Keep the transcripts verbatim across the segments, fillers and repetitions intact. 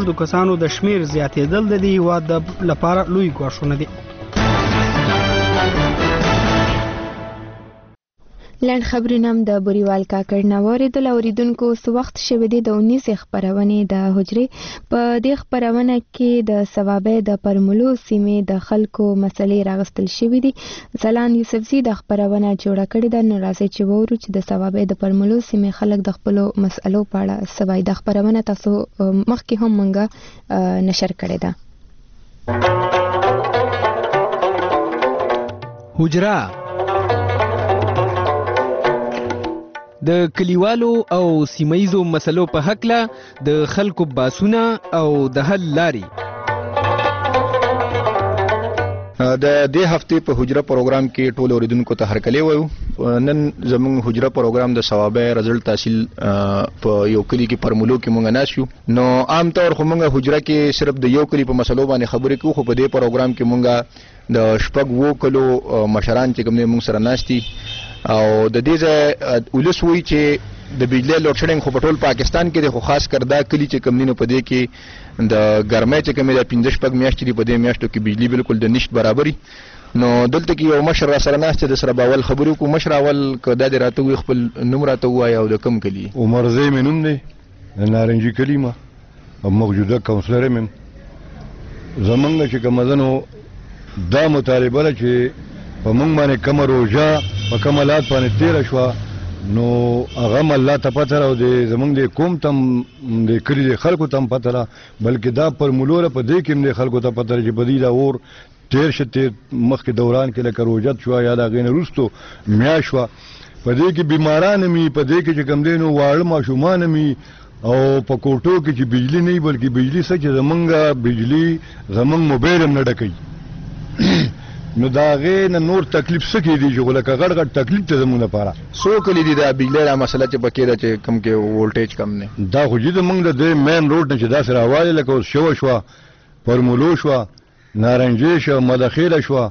بېوزلو کسانو د شمیر زیاتېدل د دې هیواد لپاره لوی ګواښونه دي. لنډ خبرونه هم د بوریوال کاکړ نه واورېدل. اوریدونکو څه وخت شوی دی د اونیسې خپرونې د حجرې په دې خپرونه کې د صوابۍ د پرملو سیمې د خلکو مسلې راغستل شوي دي. ځلان یوسفزي د خپرونه جوړه کړې ده. نو راځئ چې وورو چې د صوابۍ د پرملو سیمې خلک د خپلو مسلو په اړه څه وایي. د خپرونه تاسو مخکې هم موږ نشر کړې ده. حجره د کلیوالو او سیمایزو مسلو په هکله د خلکو باسونه او د حل لاري. د دې هفتې په حجره پروګرام کې ټول اوریدونکو ته هرکلی وایو. نن زموږ حجره پروګرام د صوابۍ رزلټ تحصیل په یو کلي کې پرملو کې مونږ ناست یو. نو عام طور خو مونږ حجره کې صرف د یو کلي په مسلو باندې خبرې کوو، خو په دې پروګرام کې مونږ د شپږ اووه کلو مشران چې کوم دی مونږ سره ناست دي او د دې ځای ولس وایي چې د بجلی لوډ شیډینګ خو په ټول پاکستان کې دی، خو خاص کر دا کلي چې کوم دی نو په دې کې د ګرمۍ چې کومې د پنځه شپږ میاشتې دي، په دې میاشتو کې بجلی بالکل د نشت برابري. نو دلته کې یو مشر را سره ناست دی، د سره به اول خبرې وکړو. مشر اول که دا دې راته ووایي خپل نوم راته ووایه او د کوم کلي؟ عمر زی مې نوم دی، د نارنجي کلي ما او موجوده کونسلر یم. زمونږ چې کومه ده نو دا مطالبه ده چې په مونږ باندې کومه روژه په کوم حالات باندې تېره شوه نو هغه هم الله ته پته ده او د زمونږ د قوم ته هم د کلي د خلکو ته هم پته ده، بلکې دا پرملو ده په دې کې هم د خلکو ته پته ده چې په دې دا اور تېر شه تېر مخکې دوران کې لکه روژت شوه یا د هغې نه وروستو میاشت شوه، په دې کې بیماران هم وي، په دې کې چې کوم دی نو واړه ماشومان هم وي او په کوټو کې چې بجلي نه وي، بلکې بجلي څه چې زمونږ بجلي زمونږ موبایل هم نه ډکوي. نو د هغې نه نور تکلیف څه کېدي چې خو لکه غټ غټ تکلیف ته زمونږ لپاره. څو کلي دي دا بجلی دا مسله چې پکې ده چې کوم کې وولټیج کم دی؟ دا خو چې زمونږ د دې مین روډ نه چې داسې راوالې لکه اوس شوه شوه، پرملو شوه، نارنجي شوه، مدخیله شوه،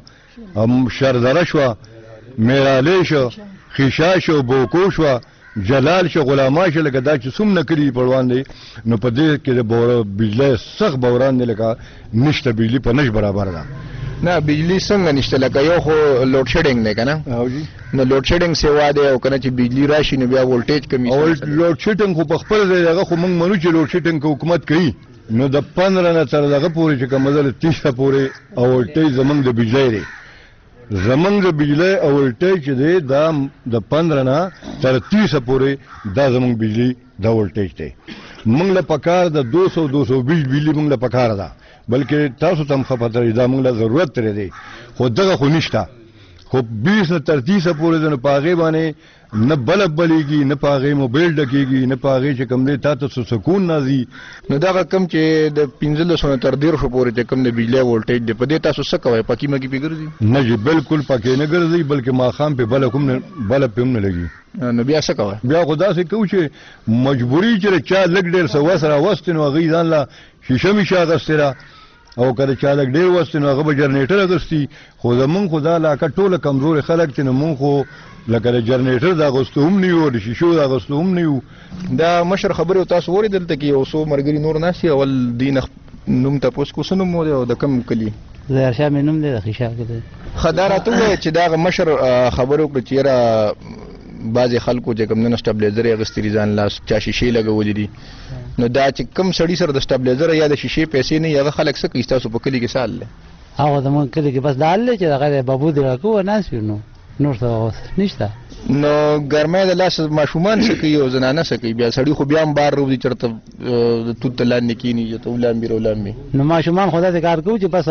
شردره شوه، میرالی شوه، خیشا شوه، بوکو شوه، جلال شو، غلاما شو، لکه دا چې څومره کلي پړوان دی نو په دې کې د بجلی سخت بوران دی، لکه نشته بجلی په نش برابر ده. نه بجلی څنګه نشته؟ لکه یو خو لوډ شیډینګ دی که نه؟ نو لوډ شیډینګ سیوا دی او که نه چې بجلی راشي نو بیا وولټیج کمی. لوډ شیډینګ خو په خپل ځای هغه خو موږ منو چې لوډ شیډینګ که حکومت کوي نو د پندره نه تر دغه پورې چې کومه ده له تیسه پورې وولټیج زموږ د بجلی دی. زمونږ د بجلی وولټیج چې دی دا د پندره نه تر تیسه پورې دا زمونږ بجلی دا وولټیج دی. موږ له پکار د دو سو دو سو بیس بجلی موږ له پکار ده، بلکې تاسو ته هم ښه پته لري دا موږ له ضرورت ترې دی، خو دغه خو نشته. خو بیس نه تر تیسه پورې ده نو په هغې باندې نه بلب بلیږي، نه په هغې موبایل ډکېږي، نه په هغې چې کوم دی تا ته سکون نه ځي. نو دغه کم چې د پنځلسو نه تر دېرشو پورې چې کوم د بجلی وولټیج دی په دې تاسو څه کوئ؟ پکې مکې پې ګرځي؟ نه جي بالکل پکې نه ګرځي، بلکې ماښام پې بلب هم نه بلب پې هم نه لګي. نو بیا څه کوئ؟ بیا خو داسې کوو چې مجبوري چې چا لږ ډېر څه وس راوستې نو هغوی ځان له شیشه میشه اخېستې ده او که د چا لږ ډېر وستې نو هغه به جرنیټر اخېستي. خو زمونږ خو دا علاقه ټوله کمزورې خلک دي نو مونږ خو لکه د جرنیټر د اغوستو هم نه یو، د شیشو د اغوستو هم نه یو. دا مشر خبرې تاسو اورې دلته کې یو څو ملګري نور ناست دي. اول دوی نه نوم تپوس کو، څه نوم و دی او د کوم کلي؟ ظاهرشاه مې نوم دی، د خیشا کې دی. ښه دا راته ووایه چې دغه مشر خبرې وکړه چې یاره بعضې خلکو چې کوم نه سټبلیزر یې اخېستي دي ځان لاس چا شیشې لګولې دي، نو دا چې کوم سړي سره د سټبلیزر یا د شیشې پیسې نه وي هغه خلک څه کوي ستاسو په کلي کې څه حال دی؟ هغه زموږ کلي کې بس دا حل دی چې دغه بابو دې راکوه ناست وي، نو نور څه نشته. نو ګرمۍ د لاس ماشومان څه کوي او زنانه څه کوي؟ بیا سړي خو بیا هم بار روځي چېرته توت ته لاندې کښېني چې ته ولامبي راولامبي. نو ماشومان خو داسې کار کوو چې بس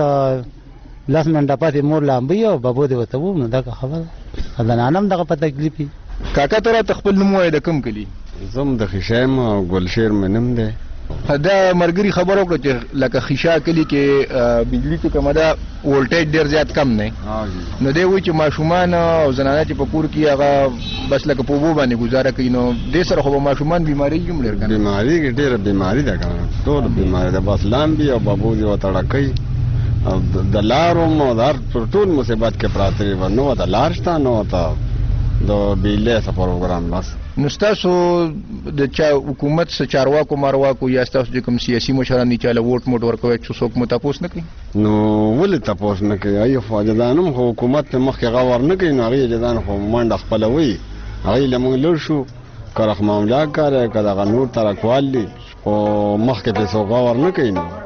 لس منډه پاتې مور لامبوي او بابو دې ورته ووم، نو دغه خبره زنانه هم دغه په تکلیف وي. کاکا ته راته خپل نوم ووایه د کوم کلي؟ زه هم د خیشا یم او ګلشیر مې نوم دی. دا ملګري خبره وکړه چې لکه خیشا کلي کې بجلي چې کومه ده وولټیج ډېر زیات کم دی، نو دی وایي چې ماشومان او زنانه چې په کور کې هغه بس لکه په اوبو باندې ګزاره کوي، نو دې سره خو به ماشومان بیمارېږي هم ډېر که نه؟ بیمارېږي، ډېره بیماري ده که نه، ټوله بیماري ده. بس لامبي او بابو دې ورته ډکوي او د لارو هم د هر پر ټول مصیبت کې پراته وي، نو ورته لار شته نو ورته د بجلۍ څه پروګرام بس. نو ستاسو د چا حکومت څخه چارواکو مارواکو یا ستاسو چې کوم سیاسي مشران دي چې له ووټ موټ ورکوي چې څوک مو تاسو نه کوي؟ نو ولې تاسو نه کوي؟ ای فاجدانم خو حکومت ته مخکې غوړ نه کوي، نو هغه جدان خو منډه خپلوي، هغه لمون لور شو کارخ معاملہ کاره کدا نور ترکوال دي او مخکې په څو غوړ نه کوي. نو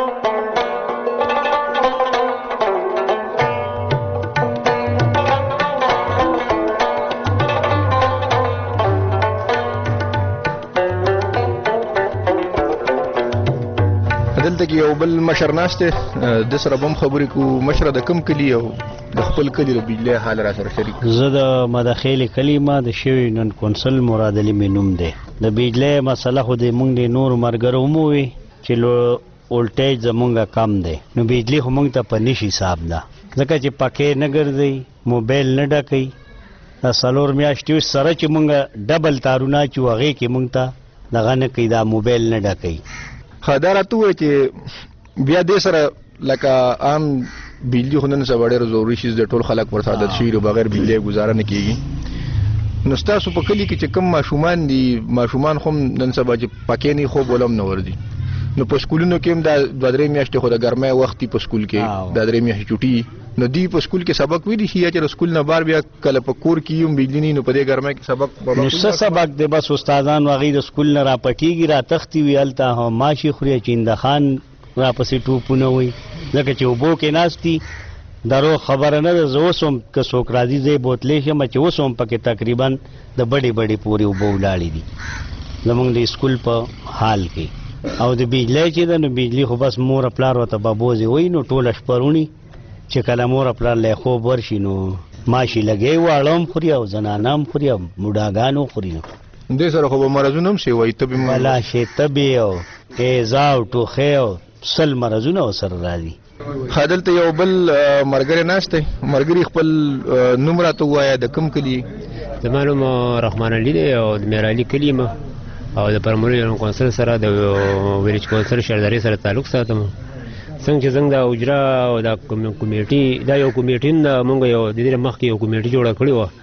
دلته کې یو بل مشر ناشته د سره بم خبرې کو. مشر د کم کلی او د خپل کلی د بجلی حال را سره شریک. زه د مداخل کلیمه د شوی نن کونسل مراد علي مینوم دی. د بجلی مسله خو د مونږ د نور مرګرو مو وي چې لو ولټیج زمونږه کم دی، نو بجلی خو مونږ ته په نشي حساب ده، ځکه چې پکې نه ګرځي، موبایل نه ډکوي. د څلور میاشتې سره چې مونږ ډبل تارونه چې هغې کې مونږ ته دغه نه کوي، دا موبایل نه ډکوي. دا راته ووایي چې بیا دې سره لکه عام بجلی خو نن سبا ډېر ضروري شي، د ټول خلک ورته عادت شوي نو بغیر بجلی ګزاره نه کېږي. نو ستاسو په کلي کې چې کوم ماشومان دي، ماشومان خو نن سبا چې پکې نه خوب ولم نه ورځي، نو په سکولونو کې هم دا دوه درې میاشتې خو د ګرمۍ وخت دی په سکول کې، دا درې میاشتې چوټي، نو دوی په سکول کې سبق ویلی شي چې سکول نه بار بیا کله په کور کې هم بجلی نه، نو په دې ګرمۍ کې سبق نو څه سبق دی؟ بس استادان هغوی د سکول نه راپټېږي، راتښتي وي، هلته هم ماشي خوري، چینده خان راپسې ټوپونه وي، ځکه چې اوبو کې ناست دي. درو خبره نه ده، زه اوس هم که څوک راځي زه یې بوتلی شم چې اوس هم پکې تقریبا د بډې بډې پورې اوبه ولاړې دي زمونږ د سکول په حال کې. او د بجلی چې ده نو بجلی خو بس مور پلار ورته بابوزې وایي، نو ټوله شپه روڼي چې کله مور پلار لی خوب ورشي نو ماشي لګی واړه هم خوري او زنانه هم خوري او بوډاګان هم خوري. نو دې سره خو به مرضونه هم شی وایي، تبې بلا شی تبې او ایزا او ټوخی او سل مرضونه ورسره راځي. ښه دلته یو بل ملګری ناست دی. ملګري خپل نوم راته ووایه، د کوم کلي؟ زما نوم رحمان علي دی او د میرعلي کلي یم او د پرملو کونسل سره د ویلیج کونسل شهرداري سره تعلق ساتم. څنګه چې زنګ د اجرا او د کمیټي دا یو کمیټي د مونږ یو د دې مخکې یو کمیټي جوړه کړې وه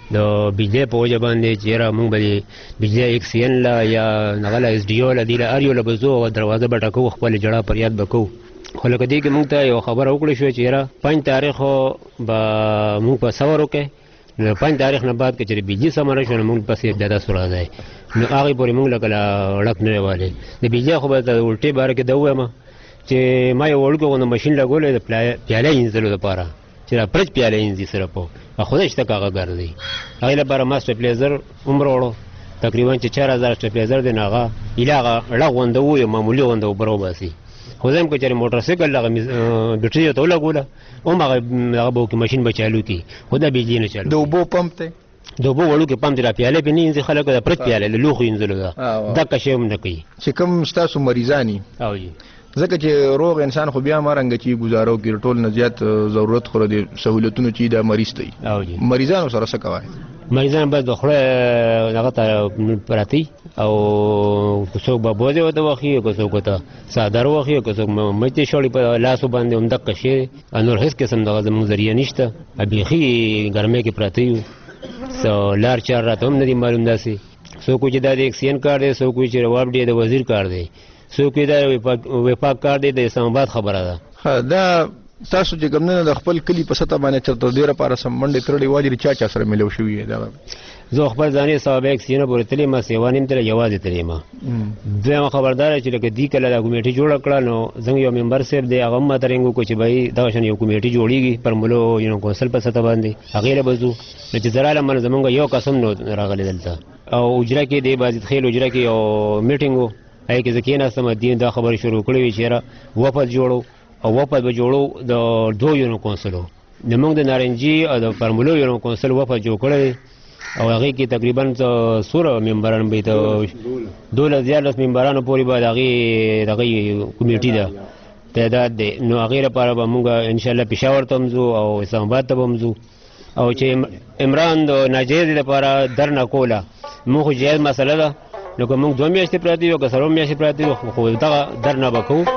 د بجلی په وجه باندې چې یاره مونږ به بجلی ایکسین له یا هغه له ایس ډي او له دې له هر یو له به ځو او دروازه به ټکوو، خپل جړه فریاد به کوو. خو لکه دې کې مونږ ته یو خبره وکړې شوې چې یاره پنځ تاریخ به مونږ په صبر وکړئ، نو پنځ تاریخ نه بعد که چېرې بجلي سمه نه شوه نو مونږ پسې بیا داسې راځئ. نو هغې پورې مونږ لکه ړک نه والی. د بجلي خو به د الټې باره کې دا ووایم چې ما یو وړوکی غوندې مشین لګولی د پیاله اینځلو دپاره چې را پرچ پیاله اینځي صرف خدای شته که هغه ګرځوي. هغې لپاره ما سټیپلیزر هم راوړو، تقریبا چې چار هزار سټیپلیزر دی، نو هغه ایله هغه ړک غونده وو، معمولي غونده اوبه راوباسي. خو زه هم که چېرې موټرسایکل هغه بیټري ته ولګوله هم هغه هغه به وکړي، مشین به چالو کړي، خو دا بجلي نه چالو. د اوبو پمپ دی؟ د اوبو وړوکی پمپ دی، را پیالې پې نه اینځي خلک، د پرچ پیاله د لوښو اینځلو ده، دقه شی هم نه کوي. چې کوم ستاسو مریضان دي او جي ځکه چې روغ انسان خو بیا مرنګه چې گزارو کې ټول نه زیات ضرورت خو د سہولتونو چې د مریض دی. او جي مریضانو سره څه کوي؟ مریضان بس د خوله هغه ته پراتی او که څوک به بوزې ورته واخلي، که څوک ورته څادر واخلي، که څوک مچې شوړي په لاسو باندې همدقه شی. نور هېڅ قسم دغه زموږ ذریعه نشته، بیخي ګرمۍ کې پراته یو، څه لار چار راته هم نه دي معلوم. داسې څوک وایي چې دا د اکسین کار دی، څوک وایي چې رواب ډي د وزیر کار دی، څوک وایي دا وفاق کار دی، د اسلام آباد خبره ده. دا تاسو چې کوم نه د خپل کلي په سطح باندې چرته ډېره لپاره سم منډې ترړې والي چا چا سره ملو شوي دا؟ زه خپل ځانې سوابه اکسینه پورې تللی ما، سیوان هم تللی، یوازې تللی ما. دویمه خبردار چې لکه دې کله دا کمیټي جوړه کړه نو زموږ یو ممبر صاحب دی، هغه هم ماته رنګ وکړو چې بھائی دغه شان یو کمیټي جوړېږي پرملو یو کونسل په سطح باندې، هغې له به ځو. نو چې زه رالم نو زمونږ یو قسم نو راغلی دلته، او اجرا کې د بازید خیل اجرا کې یو میټینګ و، هغې کې زه کېناستم، دین دا خبرې شروع کړې وې چې یاره وفد جوړو او وفد به جوړو د دوه یونو کونسلو، زمونږ د نارنجي او د پرملو یونو کونسل وفد جوړ کړی او هغې کې تقریبا څومره ممبران به د دولس دیارلس ممبرانو پورې به د هغې دغه کمیټي ده تعداد دی. نو هغې لپاره به مونږ انشاءالله پېښور ته هم ځو او اسلام آباد ته به هم ځو. او چې عمران د ناجایز لپاره درنه کوله مونږ خو جایز مسله ده، نو که مونږ دوه میاشتې پراته یو که څلور میاشتې پراته یو خو دغه درنه به کوو.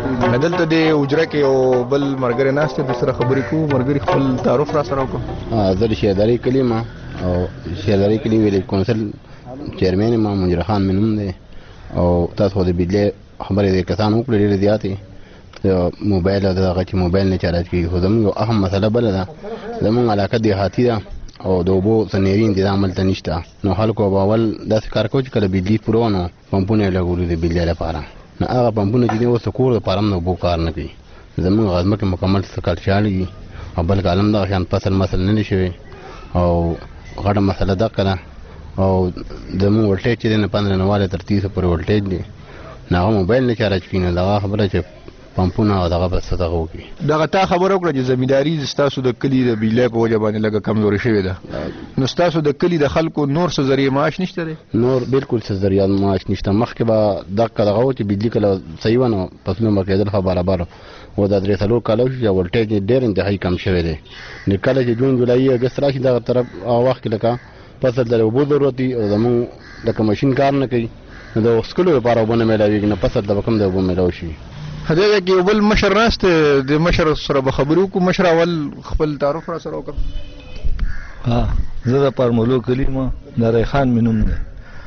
دلته د اجره کې او بل مرګره ناشته د سره خبرې کو مرګري خپل تعارف را سره وکړه. زه د شهرداري کلیمه او شهرداري کلی ویلج کونسل چیرمن ما منیر خان منوم دی او تاسو د بجلی خبرې د کسان وکړې ډېرې زیاتې د موبایل او دغه چې موبایل نه چارج کېږي خو زموږ یو اهم مسله بله ده زموږ علاقه دیهاتي ده او د اوبو سنیري انتظام هلته نشته نو خلکو به اول داسې کار کوو چې کله بجلي پوره وه نو پمپونه یې لګولو د بجلۍ لپاره نو هغه پمپونه چې دي اوس د کور دپاره هم د اوبو کار نه کوي زموږ ځمکې مکمل کال شاړېږي او بل کال هم دغه شان فصل مسل نه دی شوی او غټه مسله دغه ده او زموږ ولټیج چې دی نه پندره نواله تر تیسو پورې ولټیج دی نو هغه موبایل نه چارج کړي نو دغه خبره چې پمپونه او دغه بس دغه وکړي. دغه تا خبره وکړه چې زمینداري ستاسو د کلي د بجلی په وجه باندې لږه کمزورې شوې ده نو ستاسو د کلي د خلکو نور څه ذریعې معاش نشته دی؟ نور بالکل څه ذریعه معاش نشته. مخکې به دغه دغه و چې بجلي کله صحیح وه نو فصلونه به کېدل ښه برابر و دا درې څلور کاله وشو چې ولټیج یې ډېر انتهایي کم شوی دی نو کله چې جون جولایي اګست راشي دغه طرف هغه وخت کې لکه فصل د اوبو ضرورت دی او زموږ لکه ماشین کار نه کوي نو د څښلو لپاره اوبه نه میلاوېږي نو فصل ته به کوم د اوبو میلاو شي. هغه کې یو بل مشر ناسته د مشر سره به خبرې وکړو. مشر اول خپل تعارف را سره وکړه. ها زه د پرملو کلیمه د ریحان منوم دی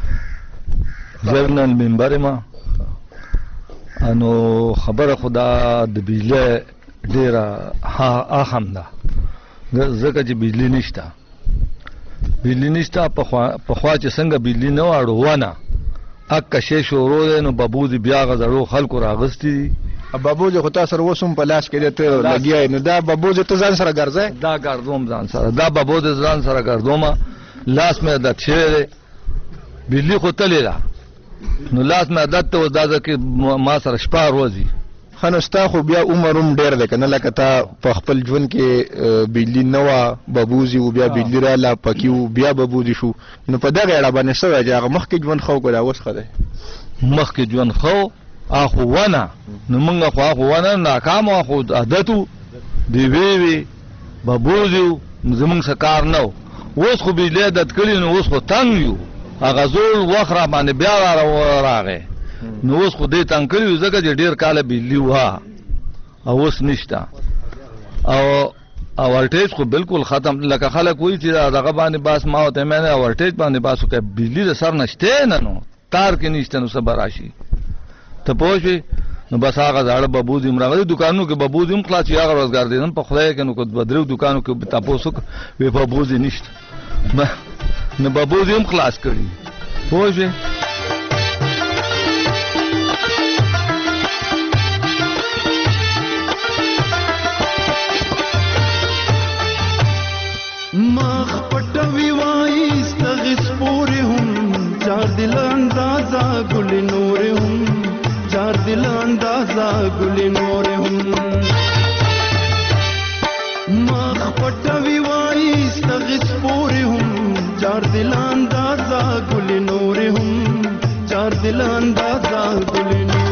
جرنل منبر ما انو خبره خدا د بجلی ډیره ها اهم ده ځکه چې بجلی نشته بجلی نشته په خوا چې څنګه بجلی نه واړو ونه اکه شی شروع دی نو بابوزي بیا غزړو خلکو راغستی دي بابوزي خو تاسو سره وسوم په لاس کې ته لګیای نو دا بابوزي ته ځان سره ګرځي دا ګرځوم ځان سره دا بابوزي ځان سره ګرځوم لاس مې عادت شوی بجلی خو تللی ده نو لاس مې عادت ته دا ځکه ما سره شپه روزي خنو ستا خو بیا عمر هم ډېر دی که نه لکه تا په خپل ژوند کې بجلي نه وه ببوزي و بیا بجلي راله پکي و بیا ببوزي شو نو په دغه اړه باندې څه وایي چې هغه مخکې ژوند ښه و که دا اوس ښه دی؟ مخکې ژوند ښه و اخو ونه نو موږ خو اخو ونه ناکام و اخو عادت و ډیوې وې ببوزي و نو زموږ څه کار نه و اوس خو بجلي عادت کړي نو اوس خو تنګ یو هغه زوړ وخت را باندې بیا را راغی نو اوس خو دې تنګ کړي ځکه چې ډېر کاله بجلي وه او اوس نشته او او ولټیج خو بالکل ختم لکه خلک وایي چې دغه باندې باس ما ورته مې نه ولټیج باندې باس وکړه بجلي د سر نه شته نه نو تار کې نشته نو څه به راشي ته پوه شوې نو بس هغه زاړه ببوزي هم راغلي دوکانونو کې ببوزي هم خلاص هغه روزګار دی نن په خدای کې نو که دوه درې دوکانو کې تپوس وکړه وی ببوزي نشته نو ببوزي هم خلاص کړي پوه شوې. مخ پټوي وای ستغس پورې هم چار دل اندازا ګل نور هم چار دل اندازا ګل نور هم مخ پټوي وای ستغس پورې هم چار دل اندازا ګل نور هم چار دل اندازا ګل نور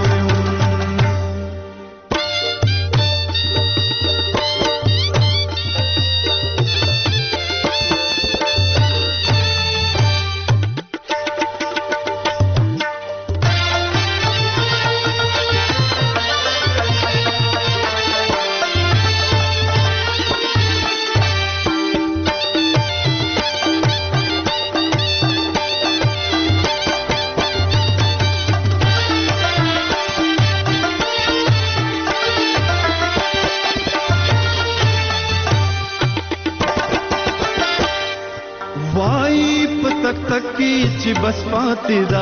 چې بس پاتې دا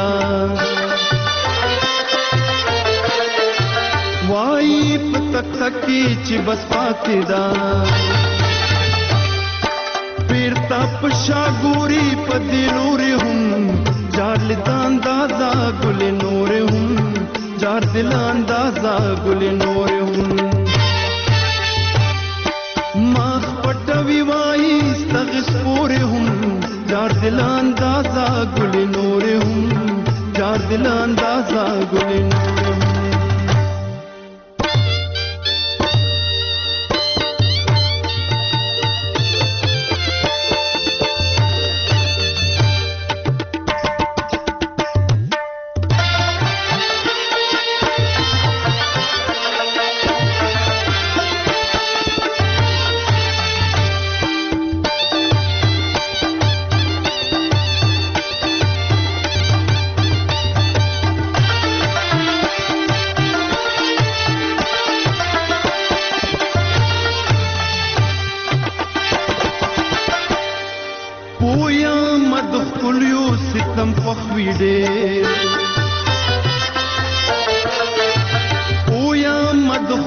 وای په تک تک چې بس پاتې دا پیرتا پشا ګوري په دلور هم جار لدان اندازا ګل نور هم جار دل اندازا ګل نور هم مخ پټوي وای ستغس پورې هم جار دل اندازا ګل نور هم جار دل اندازا ګل نور هم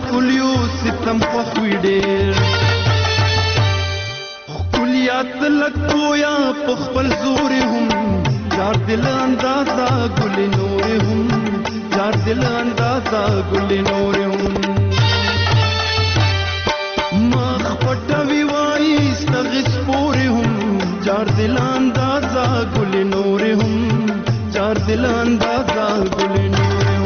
خکلیو ستم خوخوی ډیر خکلیات لک پویا پخپل زور هم جار دل اندازا گل نور هم جار دل اندازا گل نور هم مخ پټوي وای استغس پور هم جار دل اندازا گل نور هم جار دل اندازا گل نور هم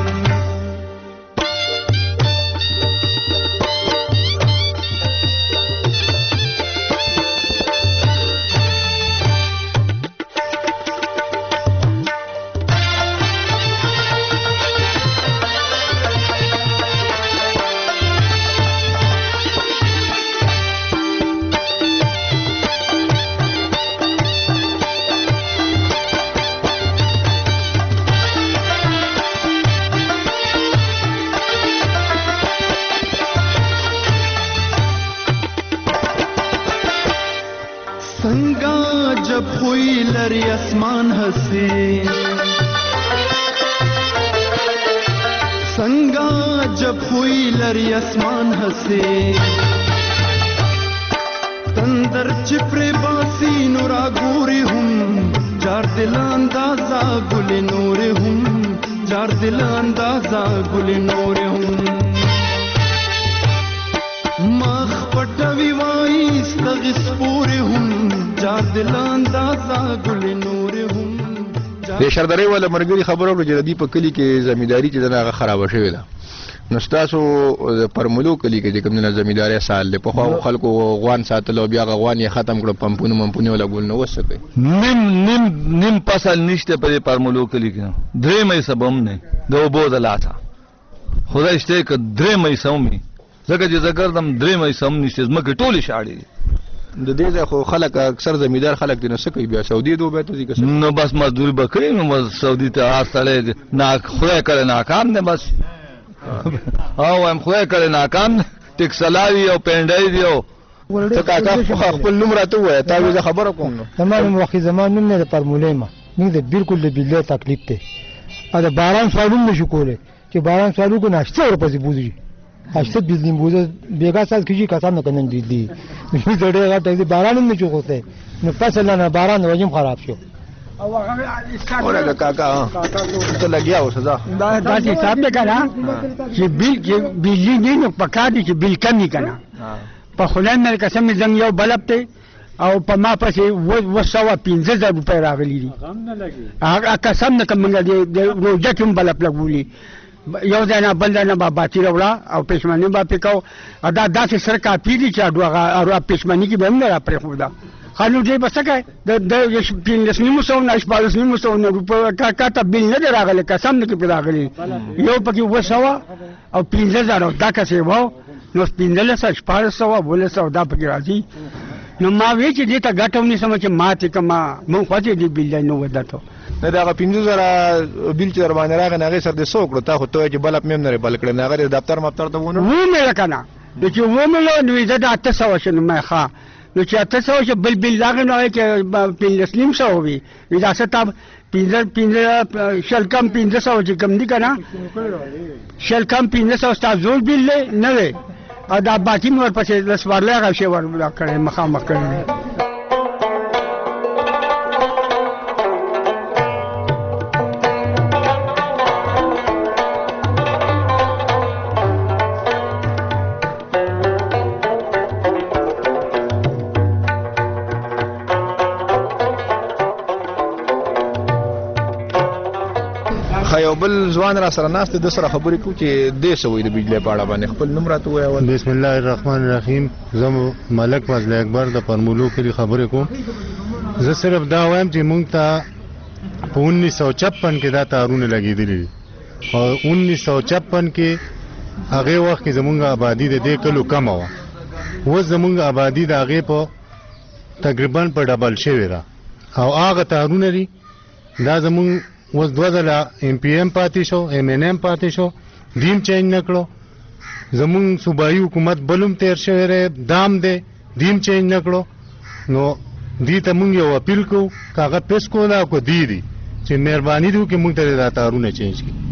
लरी आसमान हंसे संगा जब हुई लरी आसमान हंसे तंदर चिपरे बासी नूरा गोरे हम जार दिल अंदाजा गुल नूर हम जार दिल अंदाजा गुल नूर हम मख पटवी वाई स्तगिस पूरे हम जार दिल अंदाजा गुल नور هم د شردرې ولا مرګري خبرو کې د دې په کلی کې زمینداری چې دغه خراب شوې ده نو تاسو پرملو کلی کې کوم نه زمینداری سال له په خو خلکو غوان ساتلو بیا غوان یې ختم کړ پمپونه ممپونه ولا ګول نو وسکه نیم نیم نیم فصل نشته په پرملو کلی کې درې مې سبم نه د وبو د لاته خدای شته ک درې مې سومي زګه چې زګر دم درې مې سم نشته زمکه ټوله شاړي د دې خو خلک اکثر زمیندار خلک دي نو سکه بیا سعودي دوه ته ځي نو بس مزدوري بکري نو سعودي ته اصله نه خوې کړي ناکام نه بس او هم خوې کړي ناکام ټیکسلاوي او پندای دیو ته کاکا خپل نوم راته وای تا وی خبره کوم نو تمام وخت زمان نوم نه پرمولې ما موږ د بالکل د بلې تکلیف ته ا د باران سوالونه نشو کوله چې باران سوالو کو ناشته ورپسې بوزي هشت بزنیم بوده بیگا ساز کشی کسان نکنن بیدی نمی زده غرطه دی باران هم نچو خوسته نو پس لنا باران وجم خراب شو اوره کاکا تو لگیا ہو سزا دا سی حساب نه کنا چې بیل چې بیلی نه نو پکادي چې بیل کمی کنا په خلان نه قسم زنګ یو بلب ته او په ما پسې و سوا پنځه زره روپۍ راغلي دي هغه قسم نه کوم دی روزه کوم بلب لګولي یو ځای نه بل ځای نه به باطل وړه او پښمني به پکاو ادا داسې سر کاپی دي چې اډو هغه پښمني کې به هم نه را پرېښوده خانو دې به څه کوي د پنځلس نیمو سوو نه شپاړس نیمو سوو نه روپۍ کاکا ته بیل نه دی راغلی قسم نه کې پرې راغلی یو پکې اووه سوه او پنځه زره دا کسې وو نو پنځلس سوه شپاړس سوه اوولس سوه دا پکې راځي نو ما وی چې دې ته ګټه ونیسم چې ماتې کړم مونږ خو چې دې بیل دی نه ودته نه دا هغه پنځه زره بیل چې در باندې راغی نه هغې سر دې څه وکړو تا خو ته وایې چې بلب مې هم نه بل کړی نه هغه دې دفتر مفتر ته ونه ومېړه که نه نو چې ومېړه نو زه د اته سوه شو نو مې ښه نو چې اته سوه شو بل بیل راغی نو هغې کې پنځلس نیم سوه وي دا څه تا پنځه پنځه شل کم پنځه سوه چې کم دي که نه شل کم پنځه سوه ستا زوړ بیل دی نه دی او دا باقي مې ورپسې لس وارلی هغه شی ور کړی مخامخ کړی دی یو بل ځوان را سره ناست د سره خبرې کوو چې دې څه وایي د بجلۍ په اړه باندې خپل نوم راته ووایه بسم الله الرحمن الرحیم زه ملک فضل اکبر د پرمولو کلي خبرې کوم زه صرف دا وایم چې موږ ته په انیس سو چپن کې دا تارونه لګېدلي دي او انیس سو چپن کې هغې وخت کې زموږ آبادي د دې کلو کمه وه اوس زموږ آبادي د هغې په تقریبا په ډبل شوې ده او هغه تارونه دي دا زموږ اوس دوه ځله ایم پی ایم پاتې شو ایم این ایم پاتې شو دیم چینج نه کړو زموږ صوبایي حکومت بلوم تیر شوی دی دام دی دیم چینج نه کړو نو دې ته موږ یو اپیل کوو که هغه پیس کوله او که دی دي چې مهرباني دي وکړي موږ ته دا تارونه چینج کړي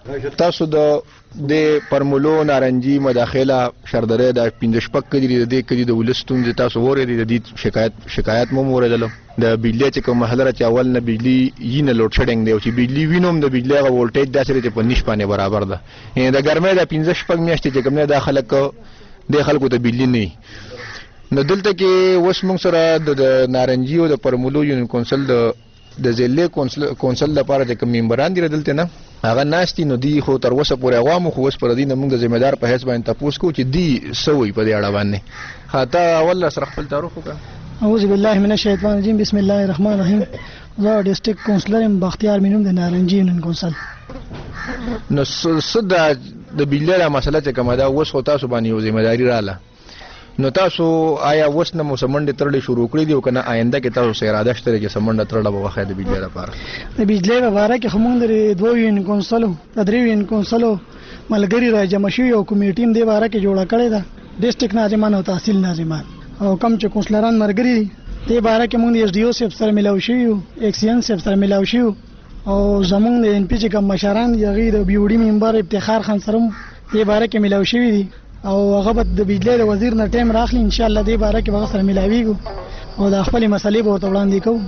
تاسو د د پرمولو نارنجي مداخله شردره د پنځه شپږ کډي د دې کډي د ولستون د تاسو وره د دې شکایت شکایت مو موردل د بجلی چې کوم محله چې اول نه بجلی یینه لوډ شډینګ دی او چې بجلی وینوم د بجلی غو ولټیج داسې چې په نش باندې برابر ده د ګرمۍ د پنځه شپږ میاشتې چې کوم نه داخله کو د خلکو د بجلی نه نو دلته کې وس موږ سره د نارنجي او د پرمولو یونین کونسل د د ضلع کونسل کونسل لپاره چې کوم ممبران دي دلته نه هغه ناشتي نو دی خو تر اوسه پورې عوامو خو اوس پر دې موږ ذمہ دار په حساب باندې تاسو کو چې دی سوي په دې اړه باندې خاطا اول سره خپل تعارف وکړه. اعوذ بالله من الشیطان الرجیم بسم الله الرحمن الرحیم. زه ډیسټریکټ کونسلر ام بختیار مینوم د نارنجي یونین کونسل. نو صدا د بجلی مسله چې کومه دا اوس خو تاسو باندې یو ذمہ داری رااله نو تاسو آیا اوس نه موسمنډ ترلې شروع کړې دی او کنه آینده کې تاسو سره اراده شته چې سمنډ ترله به واخې د بجلی لپاره د بجلی په اړه کې همون د دوه یونین کونسل د درې یونین کونسل ملګری را جمع شوی او کمیټیم دی باره کې جوړه کړې ده ډیسټریکټ ناظمان او تحصیل ناظمان او کم چې کونسلران مرګري دی باره کې موږ ایس ډي او صاحب سره ملاو شو ایکسین صاحب سره ملاو شو او زمونږ د ان پی چې کوم مشران یغې د بیوډي ممبر افتخار خان سره دی باره کې ملاو شوی دي او هغه د بجلی د وزیر نه ټیم راخلی ان شاء الله دې باره کې به سره ملاویږو او د خپل مسلې به ورته وړاندې کوو.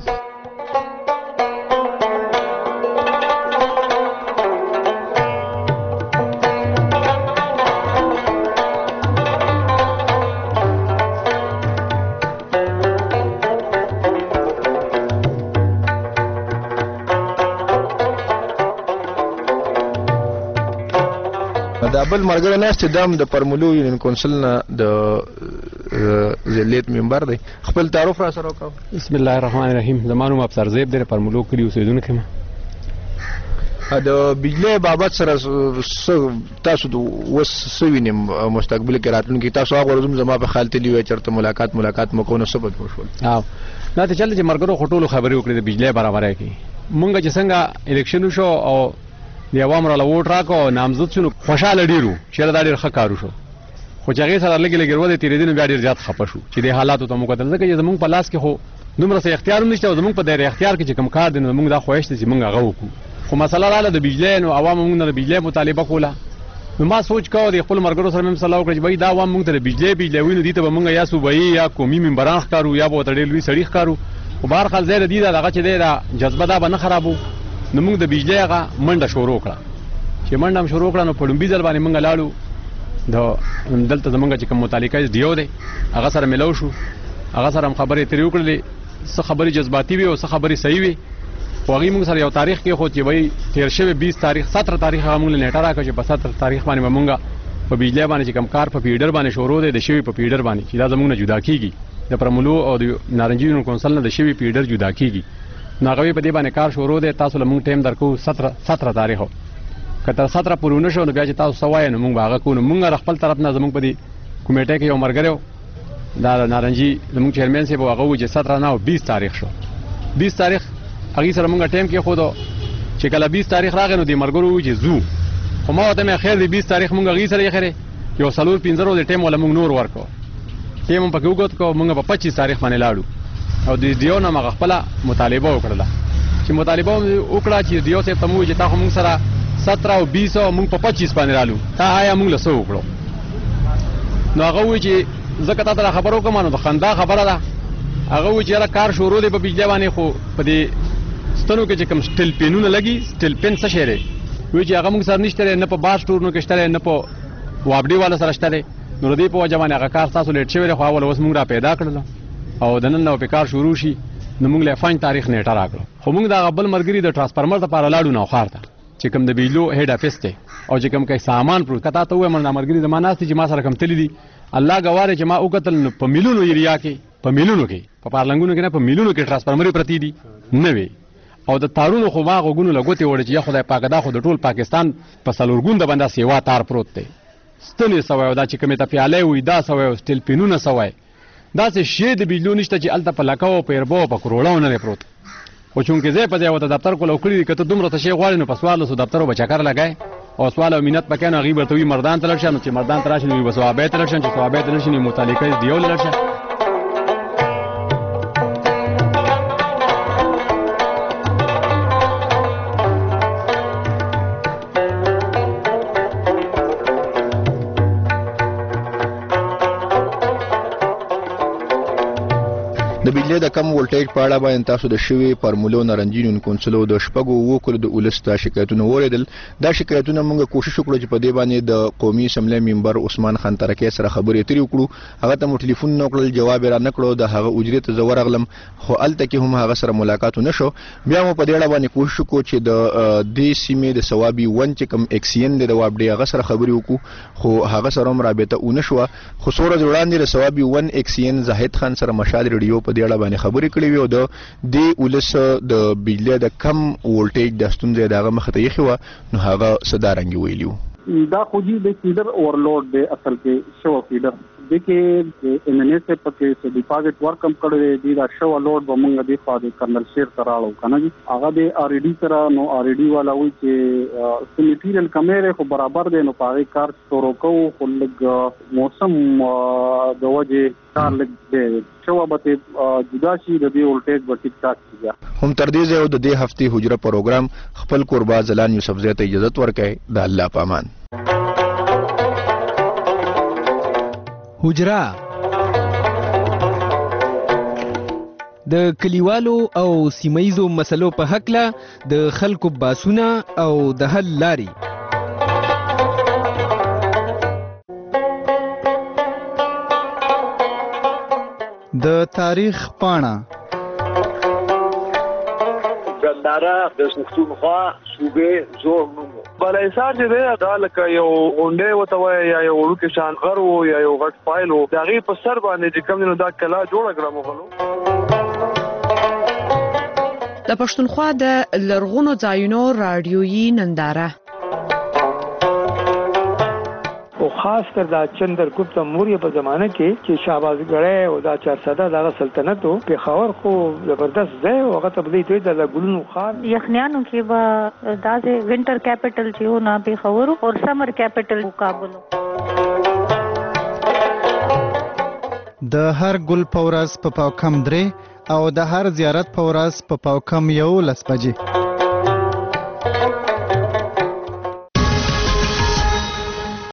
د بل مرګره نهسته دم د پرمولو یونین کونسل نه د ضلعیت ممبر دی خپل تعارف را سره وکړه. بسم الله الرحمن الرحیم. زمانو افسر زیب د پرمولو کلی اوسیدونکو ما د بجلی بابت سره تاسو د وس سوینم مستقبل کې راتلونکي تاسو هغه ورځم زما په خالتي دی چرته ملاقات ملاقات مکو نو سبب وشول. ها نه ته چل چې مرګرو خټولو خبرې وکړې د بجلی برابرای کی مونږ چې څنګه الیکشن شو او د عوامو را لوټ راکو نامزد شنو خوشاله ډیرو چې دا ډیر ښه کارو شو خو چې هغه سره لګي لګي ورو د تیرې دینو بیا ډیر زیات خپه شو چې د حالاتو ته موږ دلته کې زمونږ په لاس کې خو دومره څه اختیار نشته او زمونږ په دایره اختیار کې چې کوم کار دی نو موږ دا خوښته چې موږ هغه وکړو خو مسله رااله د بجلی نو عوامو موږ نه د بجلی مطالبه کوله نو ما سوچ کاوه د خپل مرګرو سره مې صلاح وکړه چې بای دا عوام موږ ته د بجلی بجلی وینو دي ته موږ یا صوبایي یا قومي ممبران ښکارو یا به تړل وی سړي ښکارو او بهر خل زیاده دي دا هغه چې دا جذبه دا به نه خرابو نو موږ د بجلی هغه منډه شروع کړه چې منډه هم شروع کړه نو په لومبي ځل باندې موږ لاړو د دلته زمونږ چې کوم متعلقه دیو دی هغه سره ملو شو هغه سره هم خبرې ترې وکړلې څه خبرې جذباتي وي او څه خبرې صحیح وي خو هغې موږ سره یو تاریخ کې خو چې وایي تېر شوی بیس تاریخ ستره تاریخ هغه موږ له نیټه راکړه چې په ستره تاریخ باندې به موږ په بجلی باندې چې کوم کار په پیډر باندې شروع دی د شوي په پیډر باندې چې دا زموږ نه جدا کېږي د پرمولو او د نارنجي یونین کونسل نه د شوي پیډر جدا کېږي نو هغه په دې باندې کار شروع دی تاسو له موږ ټایم درکو ستره ستره تاریخ که تر ستره پورې ونه شو نو بیا چې تاسو څه وایئ نو موږ به هغه کوو نو موږ خپل طرف نه زموږ په دې کمیټۍ کې یو ملګری و دا نارنجي زموږ چیرمین صاحب هغه و چې ستره نه او بیس تاریخ شو بیس تاریخ هغې سره موږ ټایم کېښودو چې کله بیس تاریخ راغی نو دې ملګرو وویل چې ځو خو ما ورته مې خیر دی بیس تاریخ موږ هغې سره ایښی یو څلور پنځه ورځې ټایم والا موږ نور ورکړو ټایم هم پکې وګوت کړو موږ په پچیس تاریخ باندې لاړو او د دیو نه مغه خپله مطالبه وکړله چې مطالبه وکړه چې دیو صاحب ته مو وویل چې تا خو موږ سره ستره او بیس او موږ په پچیس باندې رالو تا آیا موږ له څه وکړو نو هغه وویل چې ځکه تا ته دا خبره وکړم نو د خندا خبره ده هغه وویل چې یاره کار شروع دی په بجلی باندې خو په دې ستنو کې چې کوم سټیل پینونه لګي سټیل پین څه شی دی وایي چې هغه موږ سره نشته نه په باس ټورنو کې شته نه په وابډي والا سره شته دی نو د دې په وجه باندې هغه کار ستاسو لیټ شوی دی خو اول اوس موږ را پیدا کړل او د نن نو په کار شروع شي نو موږ له فاین تاریخ نیټه راکړو خو موږ دا بل مرګري د ترانسفارمر لپاره لاړو نو خار ته چې کوم د بیلو هډ افیس ته او چې کوم کې سامان پروت کته ته وایم د مرګري زمانه است چې ما سره کم تللی دي الله غواره چې ما وکتل په میلیونو ایریا کې په میلیونو کې په پارلنګونو کې نه په میلیونو کې ترانسفارمر پرتی دي نه وي او د تارونو خو ما غوګونو لګوتې وړي چې خدای پاک دا خو د ټول پاکستان په سلورګون د بنده سیوا تار پروت دی ستنې سوای دا چې کومه ته پیاله وي دا سوای سټیل پینونه سوای دا څه شی د بیلو نشته چې الته په لکاو په يربو په کروڑاو نه پروت خو چونکې زه په ځای وته دفتر کول او کړی کته دومره ته شی غواړي نو په سوال سو دفترو به چکر لګای او سوال او مينت پکې نه غیبه توي مردان تلل شنو چې مردان تراشي نو بسوابه تلل شنو چې سوابه تلل شنو متعلقه دیو لرل شنو د بجلی د کم ولټیج په اړه باندې تاسو د شوي فارمولو نارنجین کونسلو د شپږو اوو کلو د ولس ته شکایتونه واورېدل. دا شکایتونه موږ کوشش وکړو چې په دې باندې د قومي اسمبلی ممبر عثمان خان ترکی سره خبرې اترې وکړو. هغه ته مو ټلیفون نه وکړل، جواب یې را نه کړو. د هغه اجرې ته زه ورغلم خو هلته کې هم هغه سره ملاقات ونه شو. بیا مو په دې اړه باندې کوشش وکړو چې د دې سیمې د سوابي ون چې کوم اکسین دی د وابډې هغه سره خبرې وکړو خو هغه سره هم رابطه ونه شوه. خو څو ورځې وړاندې د سوابي ون اکسین زاهد خان سره مشال ریډیو په دې اړه باندې خبرې کړې وې او د دې ولس د بجلی د کم ولټیج د ستونزې د هغه مخې ته ایښې وه نو هغه څه دارنګې ویلي وو. دا خو جی د فیډر اورلوډ دی اصل کې شو فیډر د کې ان ان اس په کې څه ډیپازټ ورکم کړی دی دا شو لوډ به مونږ د فاده کرنل شیر تراړو کنه جی هغه د ار ډي سره نو ار ډي والا وی چې څه میټیریل کمیره خو برابر دی نو پاره کار شروع کوو خو لږ موسم د وجه کار لږ دی شو به جدا شي د دې ولټیج به ټیک ټاک کیږي. هم تر دې ځای د دې هفتې حجره پروګرام خپل قربا زلان یوسف زی ته اجازه ورکړي. د الله پامان. حجره د کلیوالو او سیمایزو مسلو په هکله د خلکو باسونه او د حل لاري. د تاریخ پاڼه ګنداره د پښتونخوا صوبې زوړ نوم بلایسار چې دی دا لکه یو غونډې ورته وایي یا یو وړوکی شان غر و یا یو غټ فایل و د هغې په سر باندې چې کوم دی نو دا کلا جوړه کړه مغلو. د پښتونخوا د لرغونو ځایونو راډیویي ننداره او خاص کر دا چندرګپت موریه په زمانه کې چې شهبازګړی او دا چارسده دغه سلطنت و پېښور خو زبردست ځای و هغه ته به دوی ته د ګلونو ښار یخنیانو کې به داسې وینټر کیپټل چې و نه پېښور او سمر کیپټل کابل. د هر ګل په ورځ په پاو کم درې او د هر زیارت په ورځ په پاو کم یولس بجې